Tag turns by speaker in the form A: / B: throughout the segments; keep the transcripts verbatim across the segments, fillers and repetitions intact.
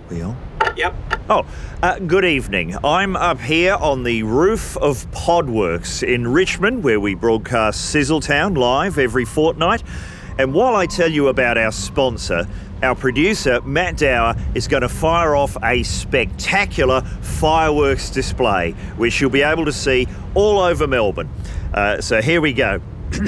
A: We on?
B: Yep.
A: Oh, uh, good evening. I'm up here on the roof of Podworks in Richmond, where we broadcast Sizzletown live every fortnight. And while I tell you about our sponsor, our producer, Matt Dower, is going to fire off a spectacular fireworks display, which you'll be able to see all over Melbourne. Uh, so here we go.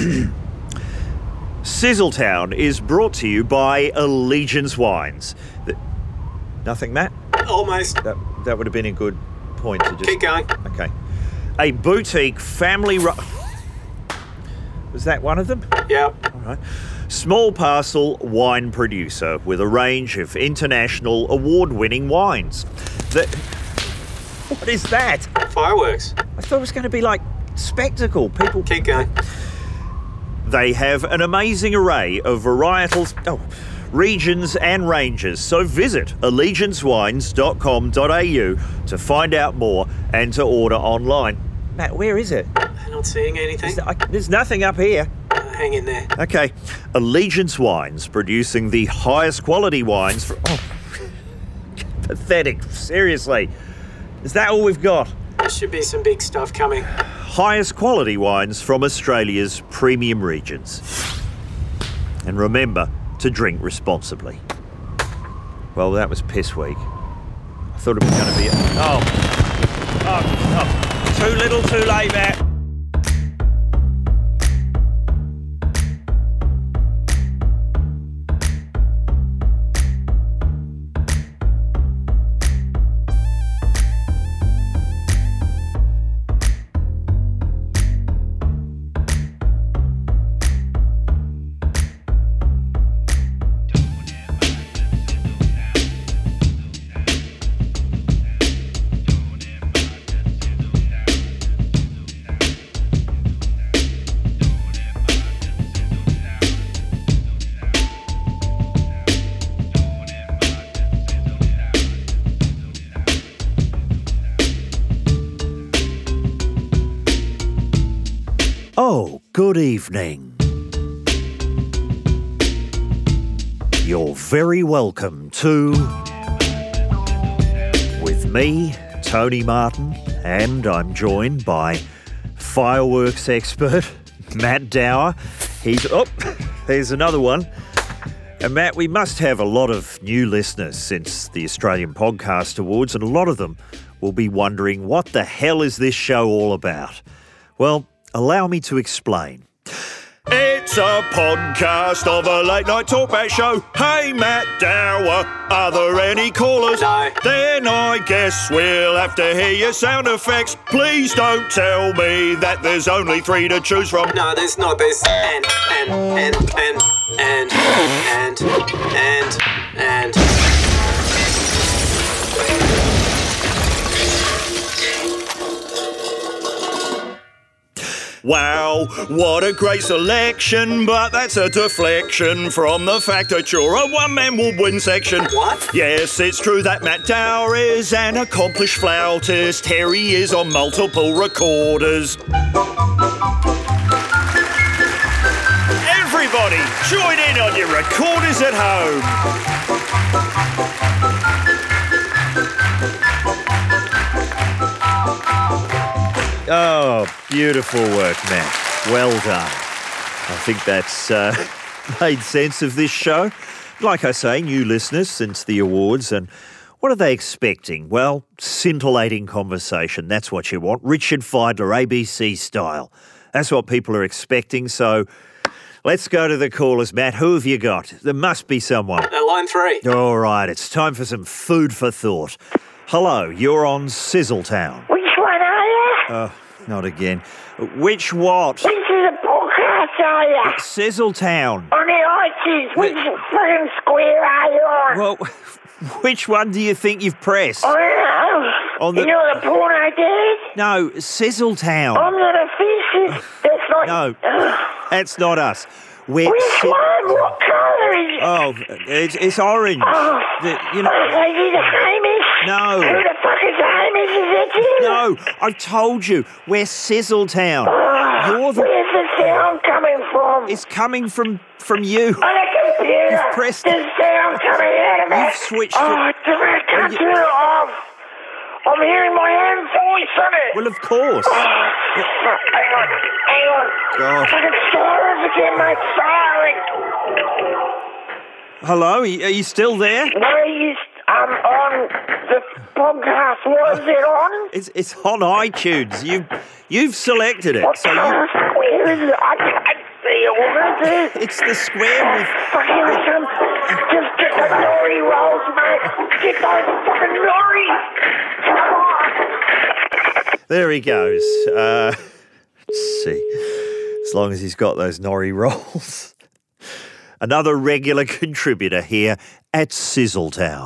A: Sizzletown is brought to you by Allegiance Wines. The- Nothing, Matt?
B: Almost.
A: That, that would have been a good point to just...
B: Keep going.
A: Okay. A boutique family... Ru- Was that one of them?
B: Yep.
A: All right. Small parcel wine producer with a range of international award-winning wines. The... What is that?
B: Fireworks.
A: I thought it was going to be like spectacle. People...
B: Keep going.
A: They have an amazing array of varietals... Oh... regions and ranges, so visit allegiance wines dot com dot a u to find out more and to order online. Matt, where is it?
B: I'm not seeing anything.
A: There's, I, there's nothing up here.
B: Uh, hang in there.
A: Okay, Allegiance Wines, producing the highest quality wines for... Oh, pathetic, seriously. Is that all we've got?
B: There should be some big stuff coming.
A: Highest quality wines from Australia's premium regions. And remember to drink responsibly. Well, that was piss week. I thought it was going to be... A... Oh. Oh, oh. Too little, too late, Matt. Oh, good evening. You're very welcome to... With me, Tony Martin, and I'm joined by fireworks expert Matt Dower. He's... Oh, there's another one. And Matt, we must have a lot of new listeners since the Australian Podcast Awards, and a lot of them will be wondering, what the hell is this show all about? Well, allow me to explain. It's a podcast of a late-night talkback show. Hey, Matt Dower, are there any callers?
B: No.
A: Then I guess we'll have to hear your sound effects. Please don't tell me that there's only three to choose from.
B: No, there's not. There's and, and, and, and, and, and, and, and.
A: Wow, what a great selection, but that's a deflection from the fact that you're a one-man woodwind section.
B: What?
A: Yes, it's true that Matt Dower is an accomplished flautist. Here he is on multiple recorders. Everybody, join in on your recorders at home. Oh, beautiful work, Matt. Well done. I think that's uh, made sense of this show. Like I say, new listeners since the awards, and what are they expecting? Well, scintillating conversation. That's what you want. Richard Fidler, A B C style. That's what people are expecting, so let's go to the callers, Matt. Who have you got? There must be someone.
B: Uh, line three.
A: All right, it's time for some food for thought. Hello, you're on Sizzletown.
C: Which one are you?
A: Oh, not again. Which what?
C: Which is a podcast are you?
A: Sizzletown.
C: On the iTunes. Which fucking square are you on?
A: Well, which one do you think you've pressed?
C: I don't know.
A: On the-
C: You know the porno dude?
A: No, Sizzletown.
C: I'm not a fish. That's like...
A: No,
C: Ugh.
A: that's not us. We're
C: Which
A: Si-
C: one? What colour is it?
A: Oh, it's, it's orange.
C: Oh.
A: The- you know,
C: Oh, is it Hamish?
A: No.
C: Who the fuck is Hamish? Is that you?
A: no, I told you, we're Sizzletown.
C: Oh,
A: You're the...
C: where's the sound coming from?
A: It's coming from from you.
C: On a computer. Square.
A: pressed
C: There's sound coming out of it.
A: You've switched
C: Oh,
A: it.
C: do I can't
A: you-
C: turn it off. I'm hearing my own voice on it.
A: Well, of course.
C: Oh, fuck. Hang on. Hang on.
A: God.
C: Fucking sirens again, mate. Siren.
A: Hello, are you are you still there?
C: No, you... Um, on the podcast. What is it on?
A: It's it's on iTunes. You've you've selected it.
C: What
A: So
C: kind
A: you,
C: of square is it? I can't see it. What is it?
A: it's the square with.
C: Fucking listen. Just get the lorry rolls, mate. Get those fucking lorries. Come on.
A: There he goes. Uh, let's see. As long as he's got those nori rolls. Another regular contributor here at Sizzletown.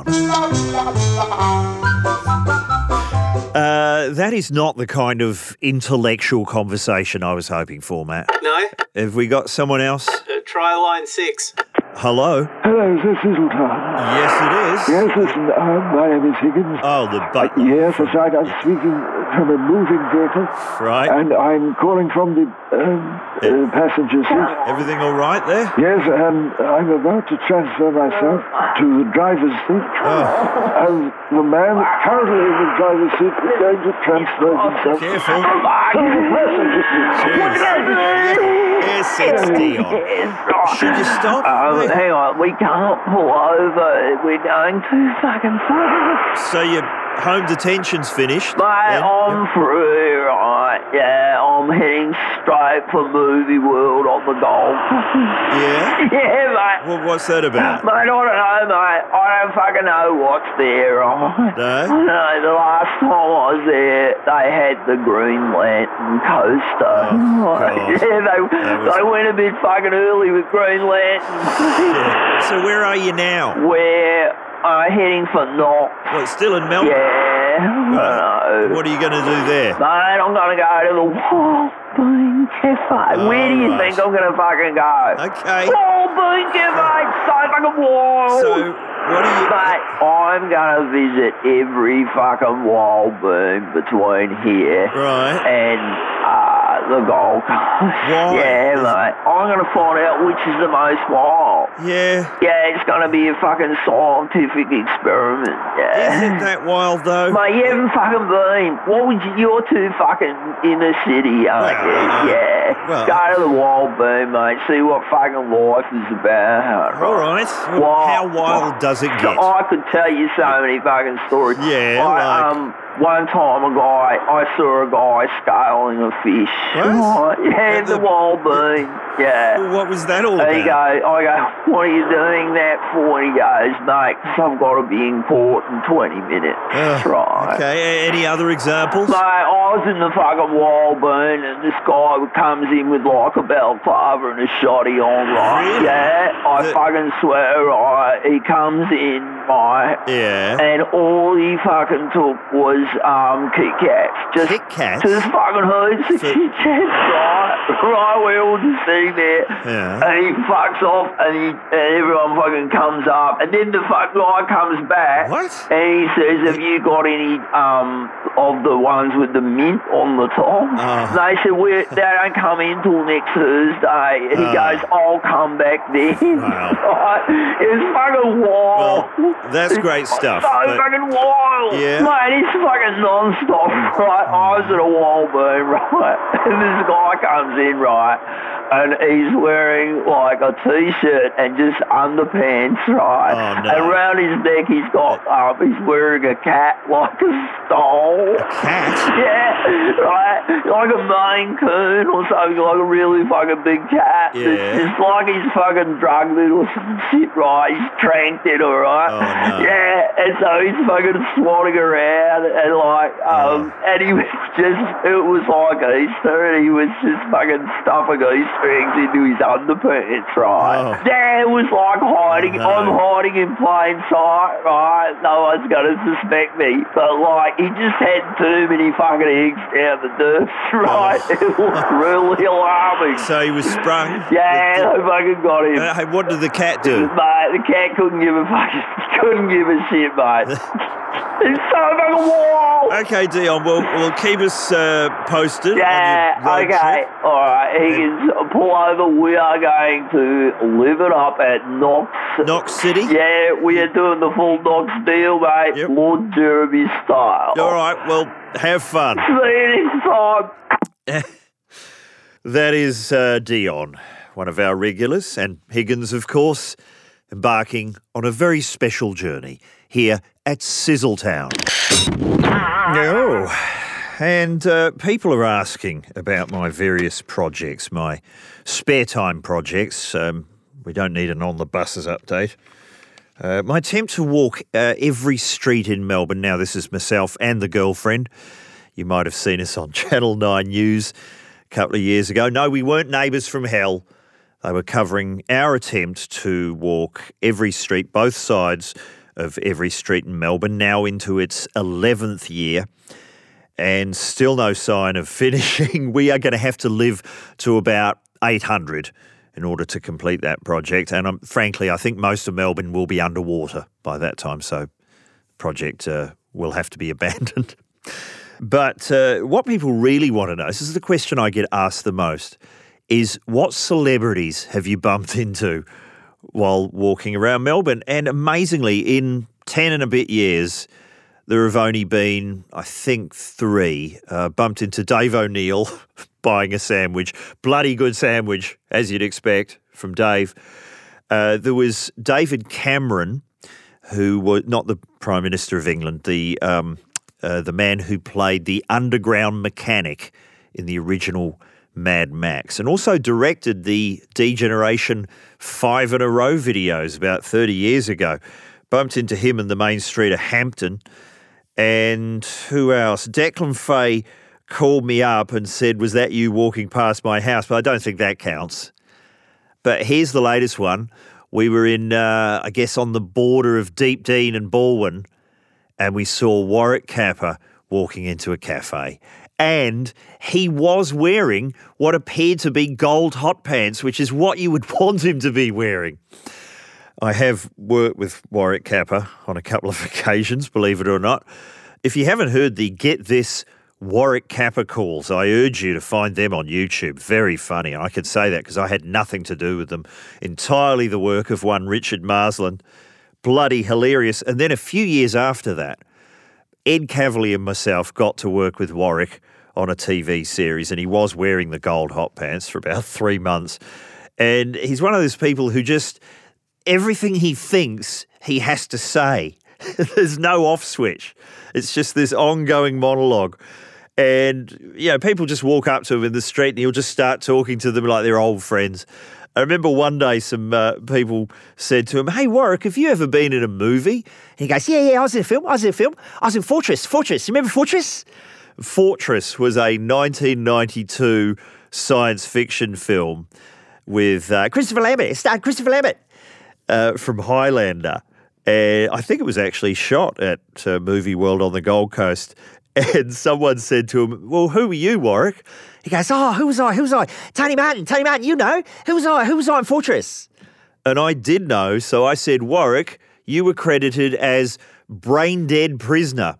A: Uh, that is not the kind of intellectual conversation I was hoping for, Matt.
B: No?
A: Have we got someone else?
B: Uh, try line six.
A: Hello?
D: Hello, is this Sizzletown?
A: Yes, it is.
D: Yes, listen, uh, my name is Higgins.
A: Oh, the butler.
D: Yes, that's right. I'm speaking from a moving vehicle.
A: Right.
D: And I'm calling from the um, uh, passenger seat.
A: Everything all right there?
D: Yes, and I'm about to transfer myself to the driver's seat.
A: Oh,
D: And the man currently in the driver's seat is going to transfer himself
A: careful.
D: to the passenger seat.
A: Cheers. Yes, it's Dion. Should you stop?
E: Um,
A: Hey,
E: hang on, we can't pull over. We're going too fucking fast.
A: So your home detention's finished?
E: Mate,
A: then?
E: I'm through, right? Yeah, I'm heading straight for Movie World on the golf.
A: Yeah?
E: Yeah, mate.
A: Well, what's that about?
E: Mate, I don't know, mate. I don't fucking know what's there, right?
A: No?
E: I don't know, the last time I was there, they had the Green Lantern coaster.
A: Oh,
E: Right.
A: God.
E: Yeah, they,
A: That was-
E: they went a bit fucking early with Green Lanterns.
A: Yeah. So where are you now?
E: We're uh, heading for Knox.
A: What, still in Melbourne?
E: Yeah, I know.
A: What are you going to do there?
E: Mate, I'm going to go to the Wildboon Cafe.
A: Oh,
E: Where do you
A: right.
E: think I'm going to fucking go?
A: Okay.
E: Wildboon Cafe, it's so fucking wild.
A: So what are you...
E: Mate, I'm going to visit every fucking Wildboon between here
A: Right.
E: and uh, the Gold Coast.
A: Why?
E: Yeah,
A: Is-
E: mate. I'm going to find out which is the most wild.
A: Yeah.
E: Yeah, it's going to be a fucking scientific experiment. Yeah.
A: Isn't that wild, though?
E: Mate, you haven't fucking been. What would you, you're too fucking in the city, aren't you?
A: Well, uh,
E: Yeah.
A: well-
E: Go to the Wildboon, mate. See what fucking life is about.
A: All right. Well,
E: Wild.
A: how wild does it get?
E: I could tell you so many fucking stories.
A: Yeah,
E: I,
A: like-
E: um, one time a guy, I saw a guy scaling a fish.
A: What?
E: Right, yeah,
A: At
E: the,
A: the-
E: Wildboon. Yeah.
A: Well, what was that all
E: And he
A: about?
E: goes, I go, what are you doing that for? And he goes, mate, 'cause I've got to be in port in twenty minutes.
A: Ugh,
E: right.
A: Okay, a- any other examples?
E: Mate, I was in the fucking Wildboon and this guy comes in with like a balaclava and a shotty on, right?
A: Really?
E: Yeah, I
A: The-
E: fucking swear, right? He comes in, right?
A: Yeah.
E: And all he fucking took was um Kit Kats. Just,
A: Kit Kats?
E: Just fucking heaps of
A: So-
E: Kit Kats, right? Right, we're all just sitting there.
A: Yeah.
E: And he fucks off and, he, and everyone fucking comes up. And then the fuck guy comes back.
A: What?
E: And he says, have you got any um of the ones with the mint on the top?
A: Oh.
E: They said, We're, they don't come in till next Thursday. And he
A: Oh.
E: goes, I'll come back then.
A: Wow.
E: Right? It was fucking wild.
A: Well, that's great
E: It's
A: stuff,
E: So
A: but-
E: fucking wild.
A: Yeah.
E: Mate, it's fucking non-stop, right? I was at a Wildboon, right? And this guy comes in, right? And he's wearing like a t-shirt and just underpants, right?
A: Oh, no.
E: And around his neck he's got, um, he's wearing a cat like a stole.
A: Cat?
E: Yeah, right? Like a Maine Coon or something, like a really fucking big cat.
A: Yeah.
E: It's just like he's fucking drugged it or some shit, right? He's tranked it, alright?
A: Oh, no.
E: Yeah, and so he's fucking swatting around and like, um,
A: Oh.
E: and he was just, it was like Easter and he was just fucking stuffing Easter eggs into his underpants, right?
A: Oh.
E: Yeah, it was like hiding,
A: Oh, no.
E: I'm hiding in plain sight, right? No one's gonna suspect me. But like, he just had too many fucking eggs down the dirt, right?
A: Oh.
E: It was really alarming.
A: So he was sprung?
E: Yeah, they fucking got him.
A: Uh, hey, what did the cat do?
E: Mate, the cat couldn't give a fucking, couldn't give a shit, mate. It's so fucking wild.
A: Okay, Dion, well, well keep us uh, posted
E: Yeah,
A: on your road
E: okay,
A: trip.
E: alright, he can pull over. We are going to live it up at Knox
A: Knox City?
E: Yeah, we are doing the full Knox deal, mate.
A: Yep.
E: Lord Jeremy style.
A: All right, well, have fun.
E: See you next time.
A: That is uh, Dion, one of our regulars, and Higgins, of course, embarking on a very special journey here at Sizzletown. Oh, and uh, people are asking about my various projects, my spare time projects. Um, we don't need an on the buses update. Uh, my attempt to walk uh, every street in Melbourne. Now, this is myself and the girlfriend. You might have seen us on Channel nine News a couple of years ago. No, we weren't neighbours from hell. They were covering our attempt to walk every street, both sides of every street in Melbourne, now into its eleventh year, and still no sign of finishing. We are going to have to live to about eight hundred in order to complete that project. And um, frankly, I think most of Melbourne will be underwater by that time, so the project uh, will have to be abandoned. But uh, what people really want to know, this is the question I get asked the most, is what celebrities have you bumped into while walking around Melbourne? And amazingly, in ten and a bit years, there have only been, I think, three. Uh, bumped into Dave O'Neill buying a sandwich. Bloody good sandwich, as you'd expect from Dave. Uh, there was David Cameron, who was not the Prime Minister of England, the um, uh, the man who played the underground mechanic in the original Mad Max, and also directed the Degeneration Five in a Row videos about thirty years ago. Bumped into him in the main street of Hampton. And who else? Declan Fay called me up and said, was that you walking past my house? But I don't think that counts. But here's the latest one. We were in, uh, I guess, on the border of Deep Dean and Balwyn, and we saw Warwick Capper walking into a cafe. And he was wearing what appeared to be gold hot pants, which is what you would want him to be wearing. I have worked with Warwick Capper on a couple of occasions, believe it or not. If you haven't heard the Get This Warwick Capper calls, I urge you to find them on YouTube. Very funny. And I could say that because I had nothing to do with them. Entirely the work of one Richard Marsland. Bloody hilarious. And then a few years after that, Ed Cavalier and myself got to work with Warwick on a T V series, and he was wearing the gold hot pants for about three months. And he's one of those people who just, everything he thinks, he has to say. There's no off switch. It's just this ongoing monologue. And, you know, people just walk up to him in the street and he'll just start talking to them like they're old friends. I remember one day some uh, people said to him, hey, Warwick, have you ever been in a movie? And he goes, yeah, yeah, I was in a film. I was in a film. I was in Fortress. Fortress. You remember Fortress? Fortress was a nineteen ninety-two science fiction film with uh, Christopher Lambert. It starred Christopher Lambert uh, from Highlander. And I think it was actually shot at uh, Movie World on the Gold Coast. And someone said to him, well, who were you, Warwick? He goes, oh, who was I? Who was I? Tony Martin, Tony Martin, you know. Who was I? Who was I in Fortress? And I did know, so I said, Warwick, you were credited as Brain Dead Prisoner.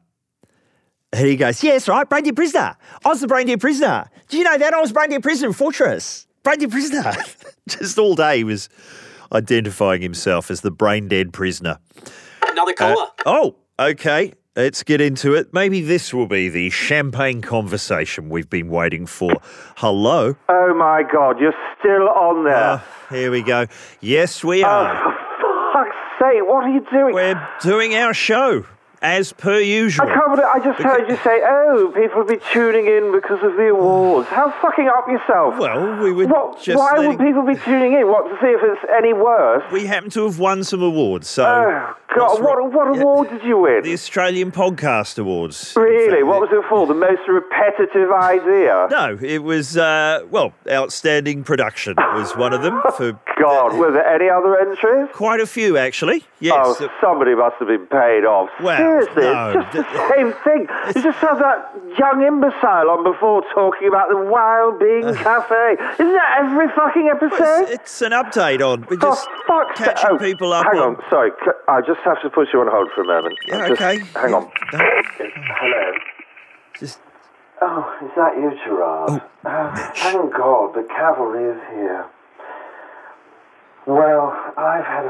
A: And he goes, yeah, that's right, Brain Dead Prisoner. I was the Brain Dead Prisoner. Did you know that? I was Brain Dead Prisoner in Fortress. Brain Dead Prisoner. Just all day he was identifying himself as the Brain Dead Prisoner.
B: Another caller.
A: Uh, oh, okay. Let's get into it. Maybe this will be the champagne conversation we've been waiting for. Hello?
F: Oh, my God, you're still on there.
A: Uh, here we go. Yes, we are.
F: Oh, for fuck's sake, what are you doing?
A: We're doing our show, as per usual.
F: I can't believe, I just heard you say, oh, people will be tuning in because of the awards. How fucking up yourself.
A: Well, we would
F: what,
A: just...
F: Why
A: letting...
F: would people be tuning in? What, to see if it's any worse?
A: We happen to have won some awards, so...
F: Oh, God, what, what
A: yeah.
F: award did you win?
A: The Australian Podcast Awards.
F: Really? What was it for? The most repetitive idea?
A: No, it was, uh, well, outstanding production was one of them. For
F: God,
A: the,
F: were there any other entries?
A: Quite a few, actually. Yes.
F: Oh, somebody must have been paid off.
A: Well,
F: Seriously,
A: no,
F: it's just the same thing. You just had that young imbecile on before talking about the Wild Bean uh, Cafe. Isn't that every fucking episode?
A: It's, it's an update on. We're just
F: oh,
A: catching
F: oh,
A: people up
F: hang
A: on...
F: on, sorry. I just have to put you on hold for a moment.
A: Yeah,
F: just,
A: okay.
F: Hang on.
A: No.
F: Hello.
A: Just...
F: Oh, is that you, Gerard?
A: Oh.
F: oh, thank God, the cavalry is here. Well, I've had a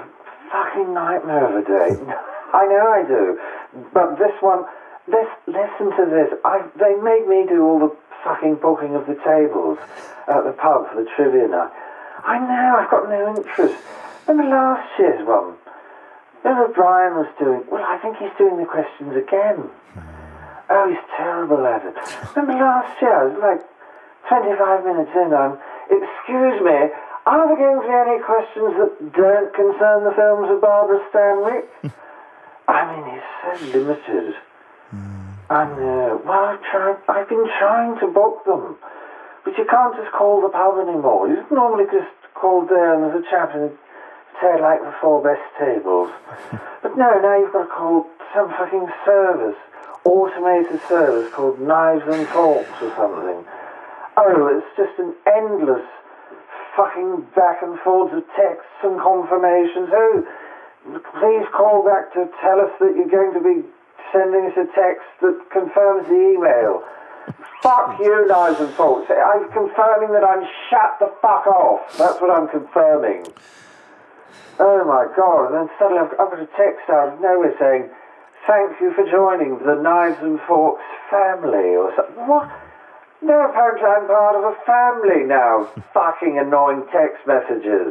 F: fucking nightmare of a day. I know I do. But this one, this, listen to this. I, they make me do all the fucking booking of the tables at the pub for the trivia night. I know, I've got no interest. Remember last year's one? Remember Brian was doing, well, I think he's doing the questions again. Oh, he's terrible at it. Remember last year, I was like twenty-five minutes in, I'm, excuse me, are there going to be any questions that don't concern the films of Barbara Stanwyck? I mean, he's so limited. I know. Well, I've tried, I've been trying to book them. But you can't just call the pub anymore. You normally just call there and there's a chap in, say, like the four best tables. But no, now you've got to call some fucking service, automated service called Knives and Forks or something. Oh, it's just an endless fucking back and forwards of texts and confirmations. Oh, please call back to tell us that you're going to be sending us a text that confirms the email. Fuck you, Knives and Forks. I'm confirming that I'm shut the fuck off. That's what I'm confirming. Oh my God. And then suddenly I've, I've got a text out of nowhere saying, thank you for joining the Knives and Forks family or something. What? No, apparently I'm part of a family now. Fucking annoying text messages.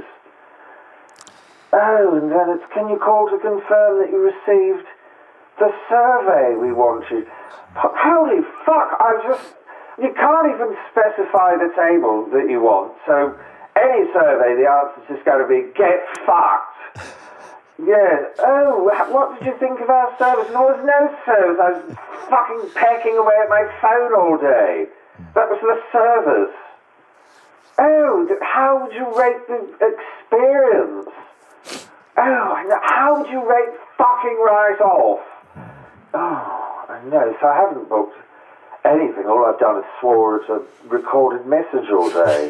F: Oh, and then it's, can you call to confirm that you received the survey we wanted? Holy fuck, I just... You can't even specify the table that you want, so any survey, the answer's just going to be, get fucked. Yeah, oh, what did you think of our service? No, there was no service. I was fucking pecking away at my phone all day. That was the service. Oh, how would you rate the experience? Oh, how would you rate fucking right off? Oh, I know, so I haven't booked anything. All I've done is swore at a recorded message all day.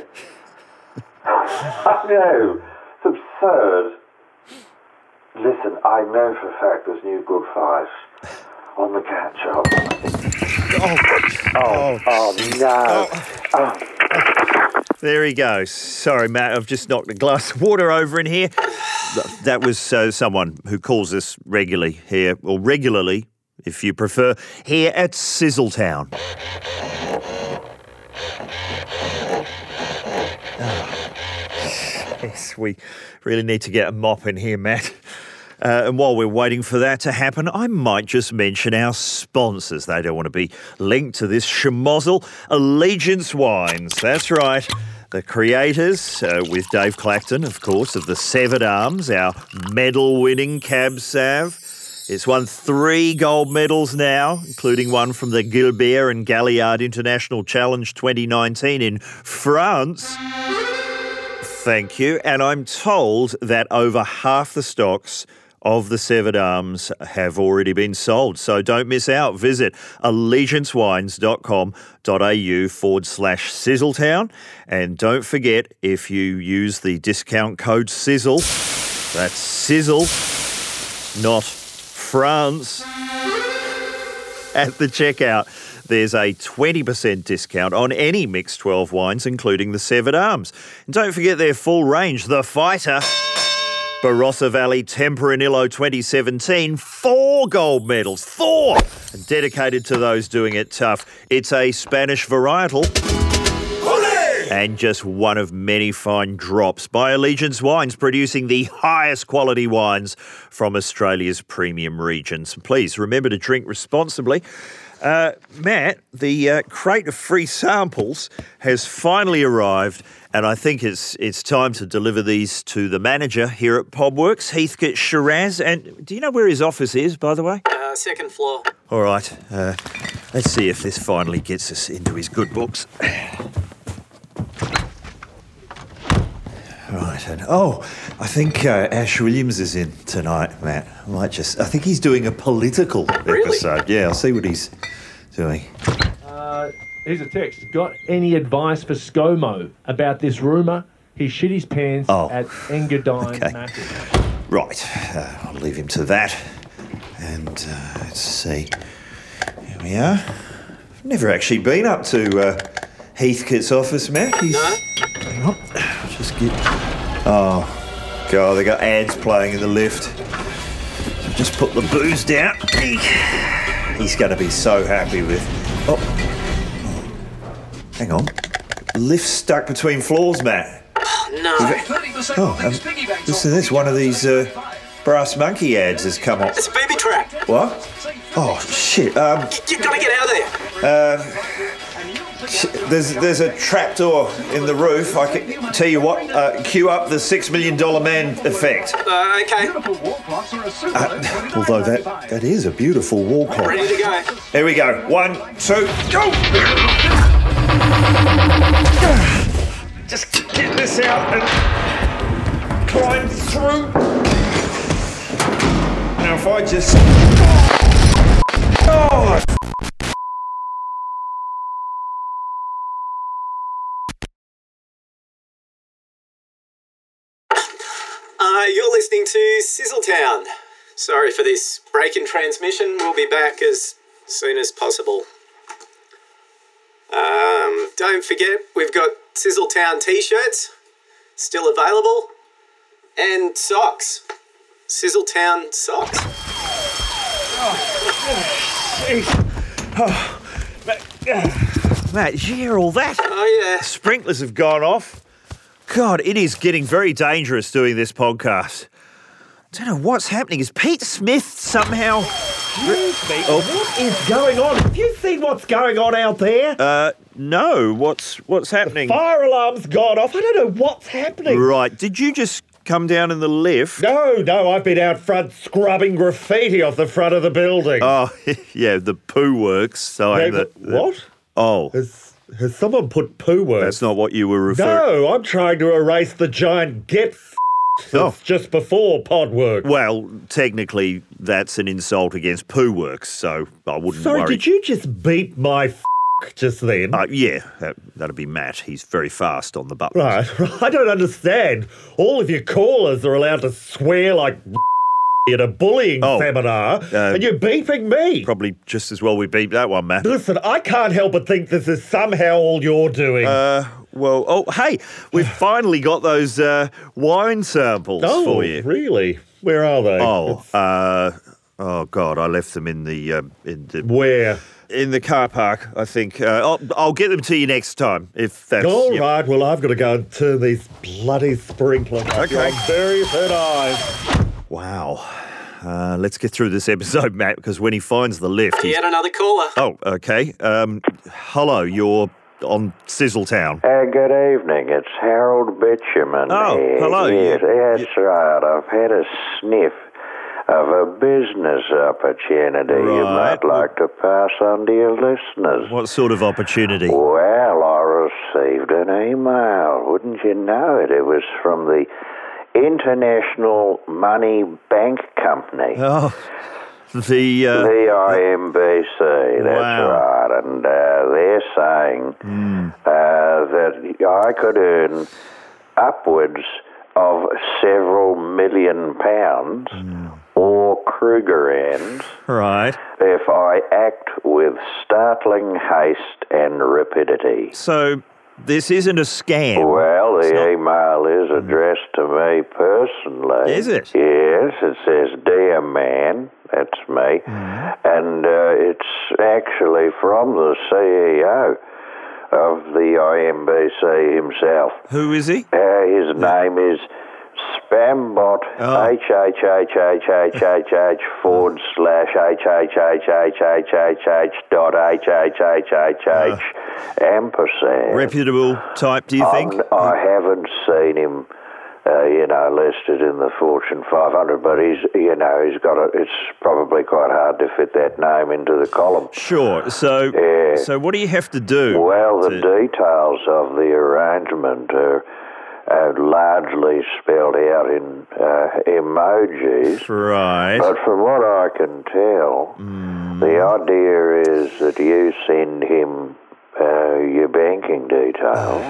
F: I know, it's absurd. Listen, I know for a fact there's new Good Five on the catch-up.
A: Oh,
F: Oh, oh, no. Oh.
A: there he goes. Sorry, Matt, I've just knocked a glass of water over in here. That was uh, someone who calls us regularly here, or regularly, if you prefer, here at Sizzletown. Oh. Yes, we really need to get a mop in here, Matt. Uh, and while we're waiting for that to happen, I might just mention our sponsors. They don't want to be linked to this schmozzle. Allegiance Wines, that's right. The creators, uh, with Dave Clacton, of course, of the Severed Arms, our medal-winning Cab Sav. It's won three gold medals now, including one from the Gilbert and Galliard International Challenge twenty nineteen in France. Thank you. And I'm told that over half the stocks of the Severed Arms have already been sold. So don't miss out. Visit allegiancewines.com.au forward slash Sizzletown. And don't forget, if you use the discount code Sizzle, that's Sizzle, not France, at the checkout, there's a twenty percent discount on any mixed twelve wines, including the Severed Arms. And don't forget their full range, The Fighter, Barossa Valley Tempranillo twenty seventeen, four gold medals, four, dedicated to those doing it tough. It's a Spanish varietal and just one of many fine drops by Allegiance Wines, producing the highest quality wines from Australia's premium regions. Please remember to drink responsibly. Uh, Matt, the uh, crate of free samples has finally arrived, and I think it's it's time to deliver these to the manager here at Pobworks, Heathcote Shiraz. And do you know where his office is, by the way?
B: Uh, second floor.
A: All right, uh, let's see if this finally gets us into his good books. Right, and oh, I think uh, Ash Williams is in tonight, Matt. I might just, I think he's doing a political
B: Really?
A: episode. Yeah, I'll see what he's doing.
G: Uh, here's a text. Got any advice for ScoMo about this rumour? He shit his pants
A: Oh.
G: at Engadine
A: Okay.
G: Massive.
A: Right, uh, I'll leave him to that. And uh, let's see. Here we are. I've never actually been up to uh, Heathcote's office, Matt. He's,
B: No?
A: hang on, I'll just get. Oh, God, they got ads playing in the lift. Just put the booze down. He's going to be so happy with... Oh. Hang on. The lift's stuck between floors, Matt.
B: No.
A: Oh, um, listen to this. One of these uh, Brass Monkey ads has come up.
B: It's a booby trap.
A: What? Oh, shit. Um,
B: You've got to get out of there.
A: uh, sh- there's there's a trapdoor in the roof. I can tell you what. Uh, cue up the Six Million Dollar Man effect.
B: Uh, okay.
A: Uh, although that that is a beautiful wall clock.
B: Ready to go.
A: Here we go. One, two, go! Just get this out and climb through. Now if I just... Oh!
B: Uh, you're listening to Sizzletown. Sorry for this break in transmission. We'll be back as soon as possible. Um, don't forget, we've got Sizzletown t-shirts still available, and socks. Sizzletown socks.
A: Oh, Matt, Matt, did you hear all that?
B: Oh, yeah.
A: Sprinklers have gone off. God, it is getting very dangerous doing this podcast. I don't know what's happening. Is Pete Smith somehow...
G: Excuse me, what is going on? Have you seen what's going on out there?
A: Uh, no. What's what's happening?
G: Fire alarm's gone off. I don't know what's happening.
A: Right. Did you just come down in the lift?
G: No, no, I've been out front scrubbing graffiti off the front of the building.
A: Oh, yeah, the poo works sign.
G: Yeah,
A: that,
G: what?
A: Oh,
G: Has, has someone put poo words?
A: that's not what you were referring...
G: No, I'm trying to erase the giant get f***ed that's
A: Oh.
G: just before pod work.
A: Well, technically, that's an insult against poo works, so I wouldn't
G: Sorry,
A: worry.
G: did you just beat my f*** just then?
A: Uh, yeah, that, that'd be Matt. He's very fast on the buttons.
G: Right, I don't understand. All of your callers are allowed to swear like at a bullying
A: Oh,
G: seminar,
A: uh,
G: and you're beeping me.
A: Probably just as well we beat that one, Matt.
G: Listen, I can't help but think this is somehow all you're doing.
A: Uh, well, oh, hey, we've finally got those uh, wine samples
G: oh,
A: for you.
G: really? Where are they?
A: Oh, uh, oh God, I left them in the um, in the
G: Where?
A: in the car park. I think uh, I'll, I'll get them to you next time if that's
G: All
A: yep.
G: right, well, I've got to go and turn these bloody sprinklers off.
A: Okay.
G: Your very thin eyes.
A: Wow. Uh, let's get through this episode, Matt, because when he finds the lift, he's...
B: Yet another caller.
A: Oh, okay. Um, hello, you're on Sizzletown.
H: Uh, good evening. It's Harold Bitumen.
A: Oh,
H: here.
A: hello.
H: Yes,
A: You-
H: that's right. I've had a sniff of a business opportunity you
A: Right.
H: might like to pass on to your listeners.
A: What sort of opportunity?
H: Well, I received an email. Wouldn't you know it? It was from the International Money Bank Company.
A: Oh, the... Uh,
H: The I M B C, that's
A: Wow.
H: right. And uh, they're saying uh, that I could earn upwards of several million pounds or Krugerrands
A: right.
H: if I act with startling haste and rapidity.
A: So, this isn't a scam.
H: Well, the
A: not-
H: email is addressed to me personally.
A: Is it?
H: Yes, it says, Dear Man, that's me. And uh, it's actually from the C E O of the I M B C himself.
A: Who is he?
H: Uh, his name is Spambot,
A: Oh.
H: H H H H H H H forward slash H H H H H H H dot H H H H H ampersand.
A: Reputable type, do you think?
H: I'm- I haven't seen him, uh, you know, listed in the Fortune five hundred, but he's, you know, he's got a, it's probably quite hard to fit that name into the column.
A: Sure. So,
H: Yeah.
A: so what do you have to do?
H: Well, the
A: to-
H: details of the arrangement are uh, largely spelled out in uh, emojis.
A: Right.
H: But from what I can tell, the idea is that you send him uh, your banking details,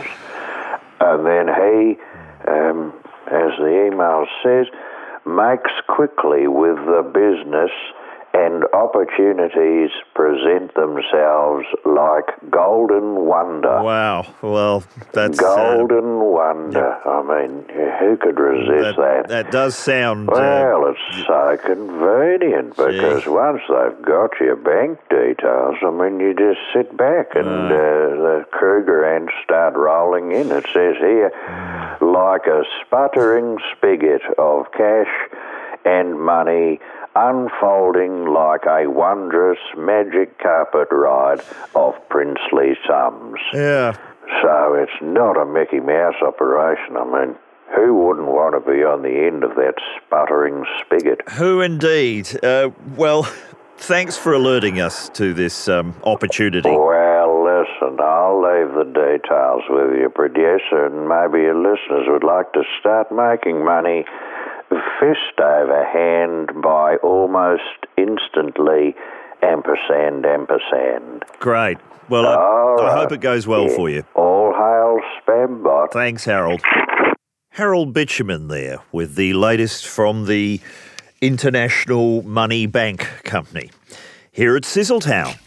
H: and then he, um, as the email says, makes quickly with the business and opportunities present themselves like golden wonder.
A: Wow. Well, that's...
H: Golden uh, wonder. I mean, who could resist that?
A: That, that does sound...
H: Well,
A: uh,
H: it's so convenient because
A: Gee.
H: once they've got your bank details, I mean, you just sit back and uh, the Kruger ants start rolling in. It says here, like a sputtering spigot of cash and money unfolding like a wondrous magic carpet ride of princely sums.
A: Yeah.
H: So it's not a Mickey Mouse operation. I mean, who wouldn't want to be on the end of that sputtering spigot?
A: Who indeed? Uh, well, thanks for alerting us to this um, opportunity.
H: Well, listen, I'll leave the details with your producer, and maybe your listeners would like to start making money fist over hand by almost instantly ampersand ampersand.
A: Great. Well, I,
H: All
A: I
H: right.
A: hope it goes well
H: Yeah.
A: for you.
H: All hail Spambot.
A: Thanks, Harold. Harold Bitumen there with the latest from the International Money Bank Company here at Sizzletown.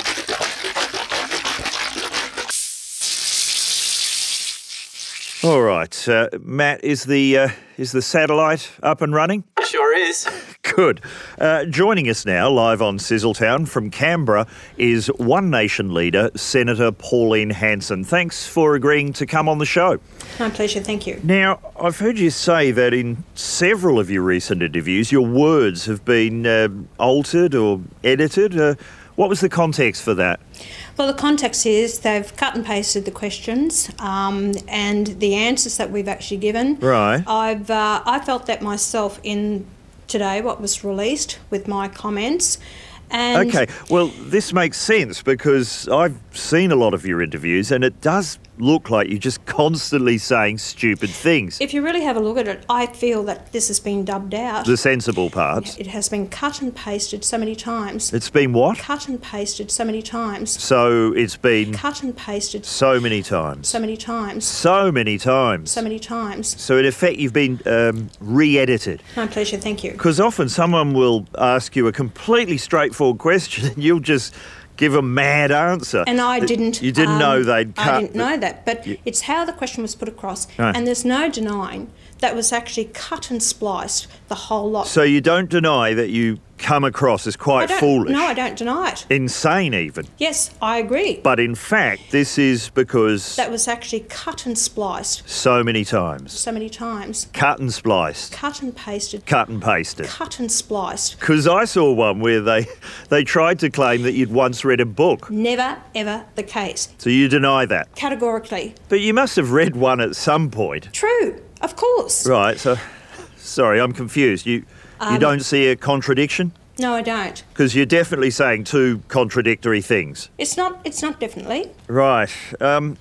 A: All right, uh, Matt, is the uh, is the satellite up and running?
B: Sure is.
A: Good. Uh, joining us now, live on Sizzletown from Canberra, is One Nation leader, Senator Pauline Hanson. Thanks for agreeing to come on the show.
I: My pleasure, thank you.
A: Now, I've heard you say that in several of your recent interviews, your words have been uh, altered or edited. Uh, what was the context for that?
I: Well, the context is they've cut and pasted the questions um, and the answers that we've actually given.
A: Right.
I: I've uh, I felt that myself in today, what was released with my comments. And
A: Okay, well, this makes sense because I've seen a lot of your interviews and it does look like you're just constantly saying stupid things.
I: if you really have a look at it, I feel that this has been dubbed out.
A: The sensible parts.
I: It has been cut and pasted so many times.
A: It's been what?
I: Cut and pasted so many times.
A: So it's been
I: Cut and pasted
A: so many times.
I: so many times.
A: So many times.
I: So many times.
A: So in effect, you've been um, re-edited.
I: My pleasure, thank you.
A: Because often someone will ask you a completely straightforward question and you'll just give a mad answer.
I: And I
A: That
I: didn't.
A: You didn't
I: um,
A: know they'd cut.
I: I didn't
A: the-
I: know that, but it's how the question was put across,
A: Right.
I: and there's no denying that was actually cut and spliced the whole lot.
A: So you don't deny that you come across as
I: I
A: quite
I: don't,
A: foolish,
I: No, I don't deny it.
A: insane even.
I: Yes, I agree.
A: But in fact, this is because
I: That was actually cut and spliced
A: so many times.
I: so many times.
A: Cut and spliced.
I: Cut and pasted.
A: Cut and pasted.
I: Cut and spliced.
A: Because I saw one where they, they tried to claim that you'd once read a book.
I: Never, ever the case.
A: So you deny that.
I: Categorically.
A: But you must have read one at some point.
I: True, of course.
A: Right, so, sorry, I'm confused. You, you
I: Um,
A: don't see a contradiction?
I: No, I don't.
A: Because you're definitely saying two contradictory things.
I: It's not. It's not definitely.
A: Right. Um,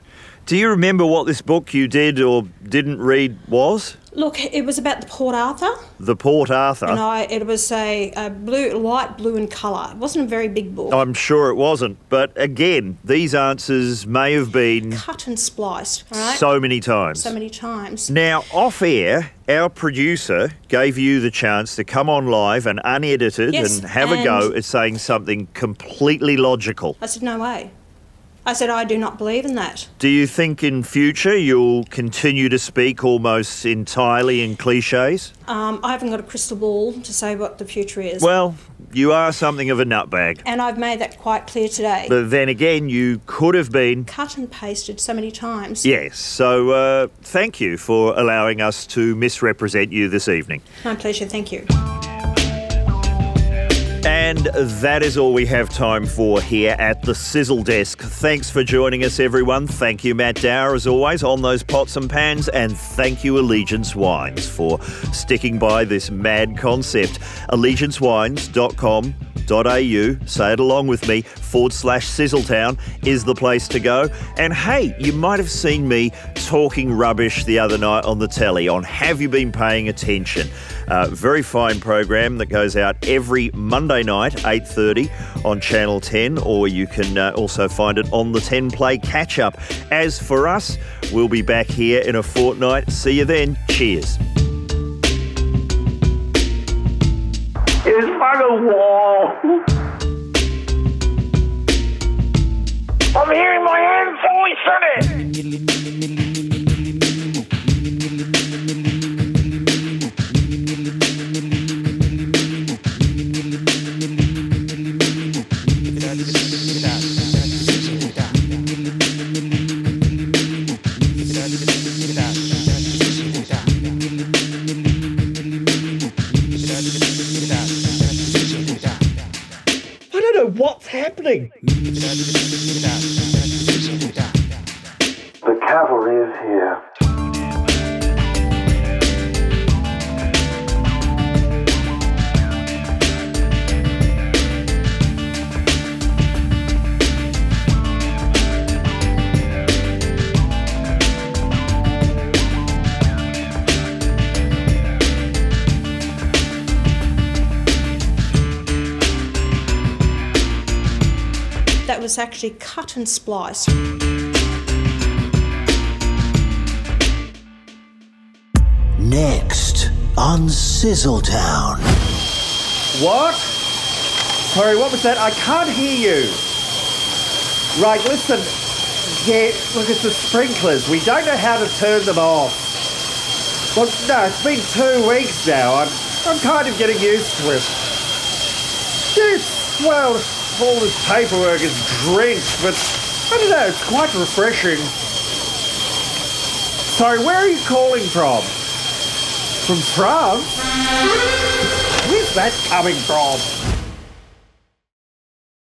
A: do you remember what this book you did or didn't read was?
I: Look, it was about the Port Arthur.
A: The Port Arthur?
I: And I, it was a, a blue, light blue in colour. It wasn't a very big book.
A: I'm sure it wasn't. But again, these answers may have been
I: Cut and spliced, all right?
A: so many times.
I: So many times.
A: Now, off air, our producer gave you the chance to come on live and unedited
I: Yes,
A: and have a go
I: and-
A: at saying something completely logical.
I: I said, no way. I said, I do not believe in that.
A: Do you think in future you'll continue to speak almost entirely in cliches?
I: Um, I haven't got a crystal ball to say what the future is.
A: Well, you are something of a nutbag.
I: And I've made that quite clear today.
A: But then again, you could have been.
I: Cut and pasted so many times.
A: Yes, so uh, thank you for allowing us to misrepresent you this evening.
I: My pleasure, thank you.
A: And that is all we have time for here at the Sizzle Desk. Thanks for joining us, everyone. Thank you, Matt Dower, as always, on those pots and pans. And thank you, Allegiance Wines, for sticking by this mad concept. allegiance wines dot com dot a u, say it along with me, forward slash Sizzletown is the place to go. And hey, you might have seen me talking rubbish the other night on the telly on Have You Been Paying Attention? Uh, very fine program that goes out every Monday night, eight thirty on Channel ten, or you can uh, also find it on the ten Play catch-up. As for us, we'll be back here in a fortnight. See you then. Cheers.
E: It was fucking a while.
C: I'm hearing my own voice in it.
A: I don't know what's happening.
F: The cavalry is here.
I: That was actually cut and spliced.
J: Next on Sizzletown.
A: What? Sorry, what was that? I can't hear you. Right, listen. Yeah, look, it's the sprinklers. We don't know how to turn them off. Well, no, it's been two weeks now. I'm, I'm kind of getting used to it. Yes, well, all this paperwork is drenched, but I don't know, it's quite refreshing. Sorry, where are you calling from? From France? Where's that coming from?